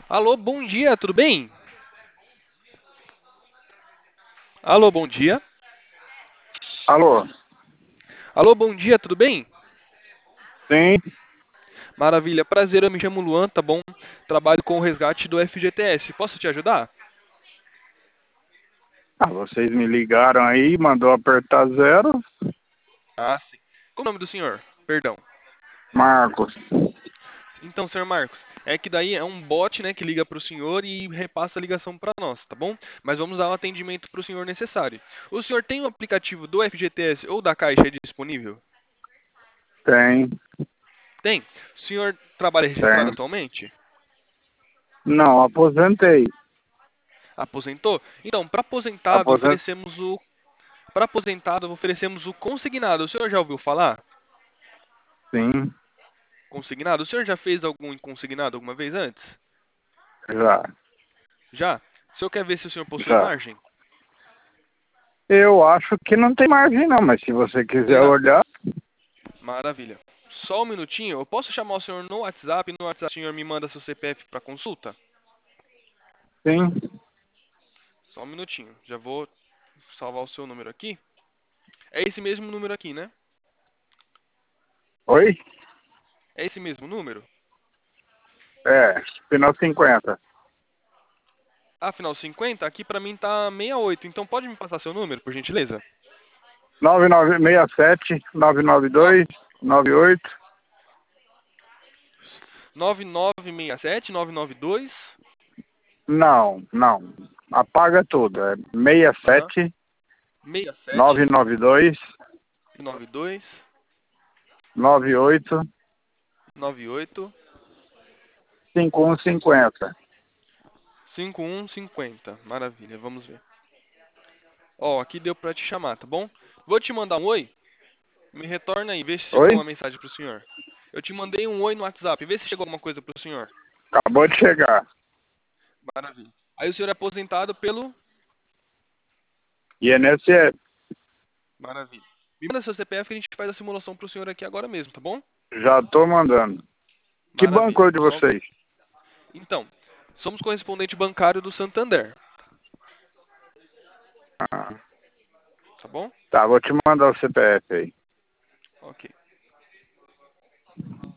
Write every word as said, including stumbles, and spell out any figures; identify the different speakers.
Speaker 1: Alô, bom dia, tudo bem? Alô, bom dia.
Speaker 2: Alô?
Speaker 1: Alô, bom dia, tudo bem?
Speaker 2: Sim.
Speaker 1: Maravilha, prazer, eu me chamo Luan, tá bom? Trabalho com o resgate do F G T S. Posso te ajudar?
Speaker 2: Ah, vocês me ligaram aí, mandou apertar zero.
Speaker 1: Ah, sim. Qual o nome do senhor? Perdão.
Speaker 2: Marcos.
Speaker 1: Então, senhor Marcos, é que daí é um bot, né, que liga para o senhor e repassa a ligação para nós, tá bom? Mas vamos dar o atendimento para o senhor necessário. O senhor tem o aplicativo do F G T S ou da Caixa disponível?
Speaker 2: Tem,
Speaker 1: Tem. O senhor trabalha registrado
Speaker 2: tem.
Speaker 1: atualmente?
Speaker 2: Não, aposentei.
Speaker 1: Aposentou? Então, para aposentado,
Speaker 2: Aposent...
Speaker 1: oferecemos o Para aposentado, oferecemos o consignado. O senhor já ouviu falar?
Speaker 2: Sim,
Speaker 1: Consignado? O senhor já fez algum consignado alguma vez antes?
Speaker 2: já,
Speaker 1: Já? O senhor quer ver se o senhor possui
Speaker 2: já.
Speaker 1: margem?
Speaker 2: Eu acho que não tem margem não, mas se você quiser
Speaker 1: Será?
Speaker 2: olhar,
Speaker 1: Maravilha. Só um minutinho. Eu posso chamar o senhor no WhatsApp? No WhatsApp o senhor me manda seu C P F para consulta?
Speaker 2: sim.
Speaker 1: Só um minutinho. Já vou salvar o seu número aqui. É esse mesmo número aqui, né?
Speaker 2: Oi?
Speaker 1: É esse mesmo número?
Speaker 2: É, final cinquenta.
Speaker 1: Ah, final cinquenta. Aqui para mim tá sessenta e oito. Então pode me passar seu número, por gentileza?
Speaker 2: nove nove seis sete nove nove
Speaker 1: Nove
Speaker 2: dois nove oito.
Speaker 1: nove nove seis sete nove nove dois.
Speaker 2: Não, não. Apaga tudo. É
Speaker 1: Aham.
Speaker 2: seis sete
Speaker 1: sessenta e
Speaker 2: nove
Speaker 1: sete
Speaker 2: nove dois
Speaker 1: noventa e dois,
Speaker 2: nove oito
Speaker 1: noventa e oito,
Speaker 2: cinco um cinquenta.
Speaker 1: cinquenta e um cinquenta. Maravilha, vamos ver. Ó, aqui deu pra te chamar, tá bom? Vou te mandar um oi. Me retorna aí, vê se chegou
Speaker 2: Oi?
Speaker 1: uma mensagem pro senhor. Eu te mandei um oi no WhatsApp, vê se chegou alguma coisa pro senhor.
Speaker 2: Acabou de chegar.
Speaker 1: Maravilha. Aí o senhor é aposentado pelo.
Speaker 2: I N S S.
Speaker 1: Maravilha. Me manda seu C P F que a gente faz a simulação pro senhor aqui agora mesmo, tá bom?
Speaker 2: Já tô mandando. Que banco
Speaker 1: Maravilha.
Speaker 2: é de
Speaker 1: Só...
Speaker 2: vocês?
Speaker 1: Então, somos correspondente bancário do Santander,
Speaker 2: Ah,
Speaker 1: tá bom?
Speaker 2: tá, vou te mandar o C P F aí.
Speaker 1: Ok.